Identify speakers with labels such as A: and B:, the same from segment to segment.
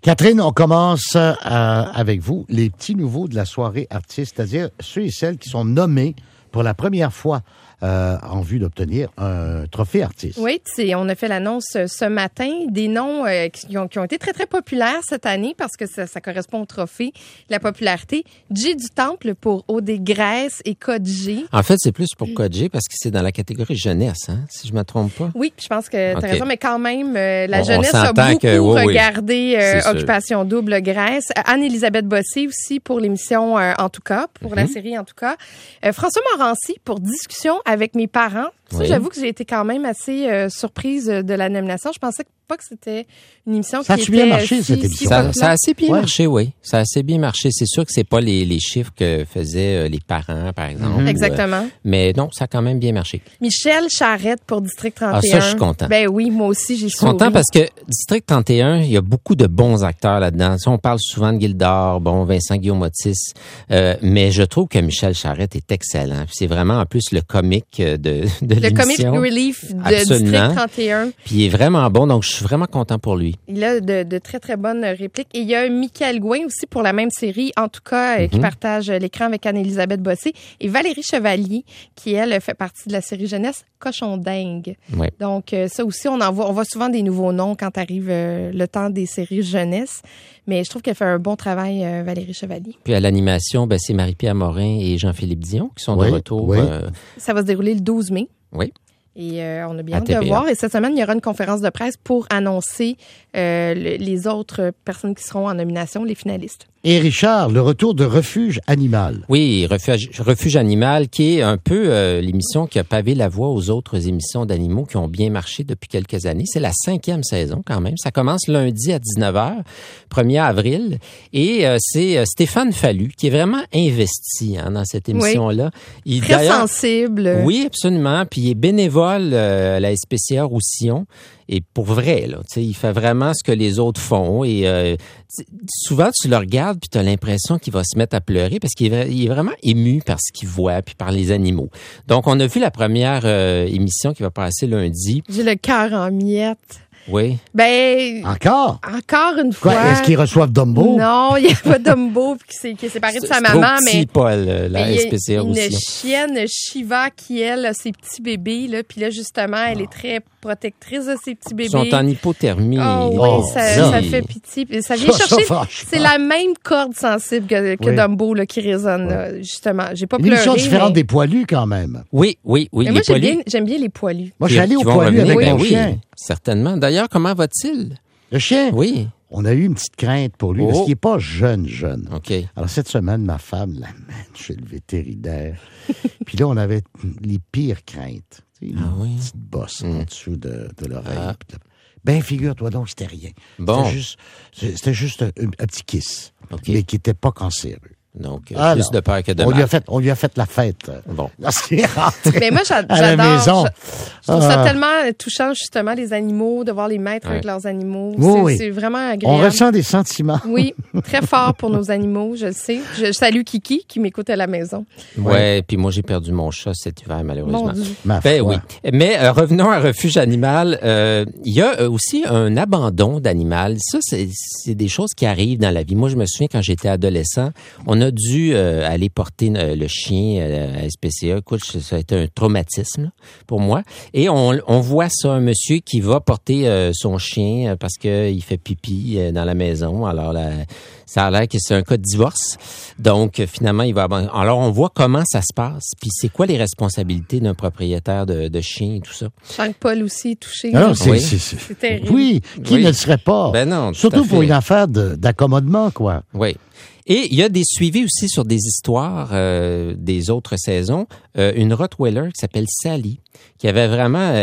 A: Catherine, on commence avec vous, les petits nouveaux de la soirée artiste, c'est-à-dire ceux et celles qui sont nommés pour la première fois en vue d'obtenir un trophée artiste.
B: Oui, on a fait l'annonce ce matin, des noms qui ont été très, très populaires cette année parce que ça correspond au trophée, la popularité. J du Temple pour O.D. Grèce et Code G.
C: En fait, c'est plus pour Code G parce que c'est dans la catégorie jeunesse, hein, si je ne me trompe pas.
B: Oui, je pense que tu as raison, mais quand même, la
C: on
B: jeunesse a beaucoup regardé
C: oui.
B: Occupation Double Grèce. Anne-Élisabeth Bossé aussi pour l'émission En tout cas, pour la série En tout cas. François Morancy pour Discussion avec mes parents. Ça, j'avoue que j'ai été quand même assez surprise de la nomination. Je pensais pas que c'était une émission qui était...
A: Ça a bien marché, cette émission.
C: Ça a assez bien marché, oui. Ça a assez bien marché. C'est sûr que c'est pas les chiffres que faisaient les parents, par exemple.
B: Exactement.
C: Mais non, ça a quand même bien marché.
B: Michel Charette pour District 31.
C: Ah, ça, je suis content.
B: Ben oui, moi aussi, j'ai souri.
C: Je suis content parce que District 31, il y a beaucoup de bons acteurs là-dedans. On parle souvent de Gildor, Vincent Guillaume-Otis, mais je trouve que Michel Charette est excellent. C'est vraiment, en plus, le comique de
B: le
C: l'émission.
B: Comic Relief de District 31.
C: Puis il est vraiment bon, donc je suis vraiment content pour lui.
B: Il a de très, très bonnes répliques. Et il y a Michael Gouin aussi pour la même série, en tout cas, qui partage l'écran avec Anne-Élisabeth Bossé. Et Valérie Chevalier, qui, elle, fait partie de la série jeunesse Cochon dingue.
C: Oui.
B: Donc, ça aussi, on voit souvent des nouveaux noms quand arrive le temps des séries jeunesse. Mais je trouve qu'elle fait un bon travail, Valérie Chevalier.
C: Puis à l'animation, c'est Marie-Pierre Morin et Jean-Philippe Dion qui sont de retour.
A: Oui.
B: Ça va se dérouler le 12 mai.
C: Oui.
B: Et on a bien hâte de voir. Et cette semaine, il y aura une conférence de presse pour annoncer les autres personnes qui seront en nomination, les finalistes.
A: Et Richard, le retour de Refuge Animal.
C: Oui, Refuge Animal, qui est un peu l'émission qui a pavé la voie aux autres émissions d'animaux qui ont bien marché depuis quelques années. C'est la 5e saison quand même. Ça commence lundi à 19h, 1er avril. Et c'est Stéphane Fallu qui est vraiment investi dans cette émission-là.
B: Oui. Très sensible.
C: Oui, absolument. Puis il est bénévole à la SPCA Roussillon. Et pour vrai, là, il fait vraiment ce que les autres font. Et souvent, tu le regardes puis tu as l'impression qu'il va se mettre à pleurer parce qu'il est vraiment ému par ce qu'il voit puis par les animaux. Donc, on a vu la première émission qui va passer lundi.
B: J'ai le cœur en miettes.
C: Oui.
A: Encore une
B: fois.
A: Quoi, est-ce qu'ils reçoivent Dumbo?
B: Non, il n'y a pas Dumbo qui est séparé de sa maman.
C: C'est Paul, la SPCA
B: aussi.
C: Une
B: chienne, Shiva, qui, elle, a ses petits bébés. Là, puis là, justement, elle est très protectrice de ses petits bébés.
C: Ils sont en hypothermie.
B: Ça fait pitié. Ça vient chercher... c'est la même corde sensible que Dumbo là, qui résonne, là, justement. J'ai pas pleuré.
A: Une émission différente des poilus, quand même.
C: Oui.
B: Mais moi, j'aime bien les poilus.
A: Moi, je suis allé aux poilus avec mon chien.
C: Certainement. D'ailleurs, comment va-t-il?
A: Le chien?
C: Oui.
A: On a eu une petite crainte pour lui, parce qu'il n'est pas jeune.
C: OK.
A: Alors, cette semaine, ma femme l'amène chez le vétérinaire. Puis là, on avait les pires craintes. Une petite bosse en dessous de l'oreille. Figure-toi donc, c'était rien.
C: Bon.
A: C'était juste un petit kiss, mais qui n'était pas cancéreux.
C: Donc, plus de peur que de mal.
A: On lui a fait la fête.
C: Bon.
A: Lorsqu'il est rentré
B: mais moi, j'adore.
A: à la maison.
B: Je trouve ça tellement touchant, justement, les animaux, de voir les maîtres avec leurs animaux. C'est vraiment agréable.
A: On ressent des sentiments.
B: Oui, très fort pour nos animaux, je le sais. Je salue Kiki, qui m'écoute à la maison.
C: Ouais, puis moi, j'ai perdu mon chat cet hiver, malheureusement.
B: Mon Dieu.
C: Oui. Mais revenons à Refuge Animal. Il y a aussi un abandon d'animal. Ça, c'est des choses qui arrivent dans la vie. Moi, je me souviens, quand j'étais adolescent, on a dû aller porter le chien à SPCA. Écoute, ça a été un traumatisme là, pour moi. Et on voit ça, un monsieur qui va porter son chien parce qu'il fait pipi dans la maison. Alors, ça a l'air que c'est un cas de divorce. Donc, finalement, il va abandonner. Alors, on voit comment ça se passe. Puis, c'est quoi les responsabilités d'un propriétaire de chien et tout ça.
B: Jean-Paul aussi est touché.
A: Non, c'est
B: terrible.
A: Oui, qui ne le serait pas?
C: Ben non,
A: surtout pour une affaire d'accommodement, quoi.
C: Oui. Et il y a des suivis aussi sur des histoires des autres saisons. Une Rottweiler qui s'appelle Sally, qui avait vraiment,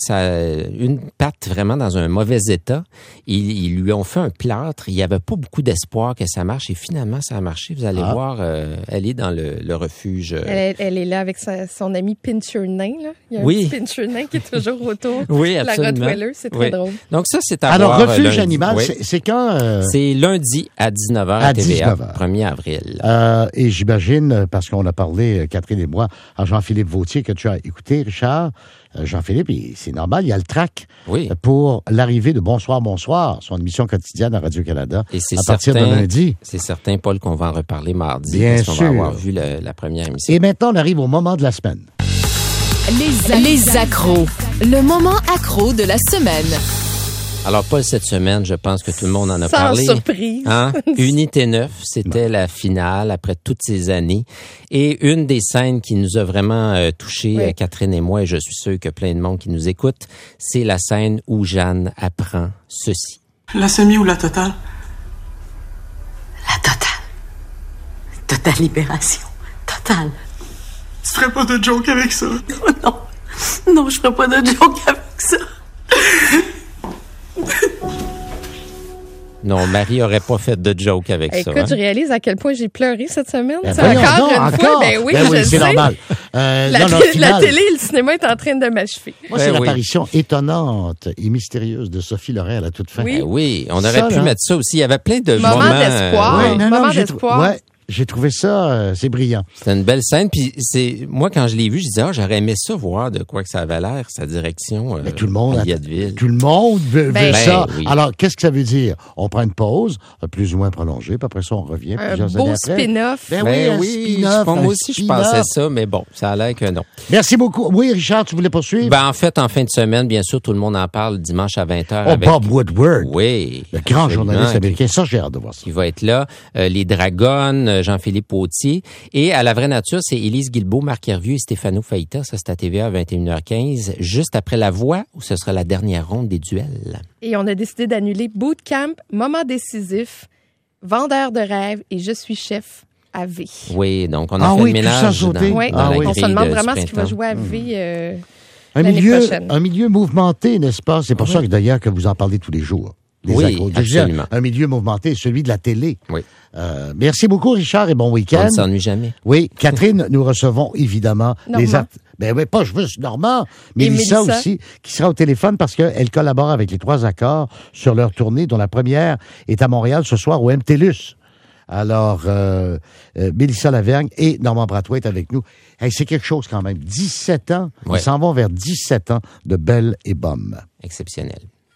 C: une patte vraiment dans un mauvais état. Ils lui ont fait un plâtre. Il n'y avait pas beaucoup d'espoir que ça marche. Et finalement, ça a marché. Vous allez voir, elle est dans le refuge.
B: Elle est là avec son ami Pincher Nain. Là. Il y a un petit Pincher Nain qui est toujours autour de la Rottweiler. C'est très drôle.
C: Donc ça, c'est à
A: voir.
C: Alors,
A: Refuge Animal, c'est quand?
C: C'est lundi à 19h à TVA.
A: 19h.
C: 1er avril.
A: Et j'imagine, parce qu'on a parlé, Catherine et moi, à Jean-Philippe Vautier, que tu as écouté, Richard. Jean-Philippe, c'est normal, il y a le track pour l'arrivée de Bonsoir, Bonsoir, son émission quotidienne à Radio-Canada, à partir de lundi.
C: C'est certain, Paul, qu'on va en reparler mardi.
A: Bien
C: parce qu'on
A: sûr.
C: va avoir vu la première émission.
A: Et maintenant, on arrive au moment de la semaine.
D: Les accros. Le moment accro de la semaine.
C: Alors, Paul, cette semaine, je pense que tout le monde en a
B: Sans
C: parlé.
B: surprise.
C: Hein? Unité 9, c'était la finale après toutes ces années. Et une des scènes qui nous a vraiment touchés, Catherine et moi, et je suis sûr que plein de monde qui nous écoute, c'est la scène où Jeanne apprend ceci.
E: La semi ou la totale?
F: La totale. Totale libération. Totale.
E: Tu ferais pas de joke avec ça?
F: Non. Non, je ferais pas de joke avec ça.
C: Non, Marie aurait pas fait de joke avec ça.
B: Écoute, je réalise à quel point j'ai pleuré cette semaine.
A: Ben
B: C'est
A: voyons
B: encore
A: donc,
B: une fois. Ben oui, je
A: c'est
B: sais.
A: normal.
B: La télé et le cinéma est en train de m'achever.
A: Moi, c'est l'apparition étonnante et mystérieuse de Sophie Loret à la toute fin.
B: Oui,
C: on aurait pu mettre ça aussi. Il y avait plein de moments
B: d'espoir. Moment d'espoir.
A: J'ai trouvé ça, c'est brillant.
C: C'était une belle scène. Puis moi, quand je l'ai vu, je disais, j'aurais aimé ça voir de quoi que ça avait l'air, sa direction.
A: Mais tout le monde veut
B: Ben,
A: ça.
C: Oui.
A: Alors, qu'est-ce que ça veut dire? On prend une pause, plus ou moins prolongée, puis après ça, on revient plusieurs années après.
B: Spin-off.
A: Moi
C: aussi, je pensais ça, mais bon, ça a l'air que non.
A: Merci beaucoup. Oui, Richard, tu voulais poursuivre?
C: Ben, en fait, en fin de semaine, bien sûr, tout le monde en parle dimanche à 20h.
A: avec Bob Woodward.
C: Oui.
A: Le grand journaliste américain. Ça, j'ai hâte de voir ça.
C: Qui va être là. Les Dragons, Jean-Philippe Vautier. Et à la vraie nature, c'est Élise Guilbeault, Marc Hervieux et Stéphano Faïta. Ça, c'est à TVA à 21h15. Juste après La Voix, où ce sera la dernière ronde des duels.
B: Et on a décidé d'annuler Bootcamp, Moment décisif, Vendeur de rêves et Je suis chef à V.
C: Oui, donc on a fait le ménage dans la
B: on se demande
C: grille
B: vraiment
C: du
B: ce qui va jouer à V
A: un milieu mouvementé, n'est-ce pas? C'est pour ça que d'ailleurs que vous en parlez tous les jours.
C: Absolument.
A: Un milieu mouvementé, celui de la télé.
C: Oui.
A: Merci beaucoup, Richard, et bon week-end.
C: On ne s'ennuie jamais.
A: Oui, Catherine, nous recevons évidemment
B: Normand.
A: pas juste Normand, Mélissa aussi, qui sera au téléphone parce qu'elle collabore avec les 3 accords sur leur tournée, dont la première est à Montréal ce soir au MTLUS. Alors, Mélissa Lavergne et Normand Brathwaite avec nous. Hey, c'est quelque chose quand même. 17 ans. Ils s'en vont vers 17 ans de Belle et Bomme.
C: Exceptionnel.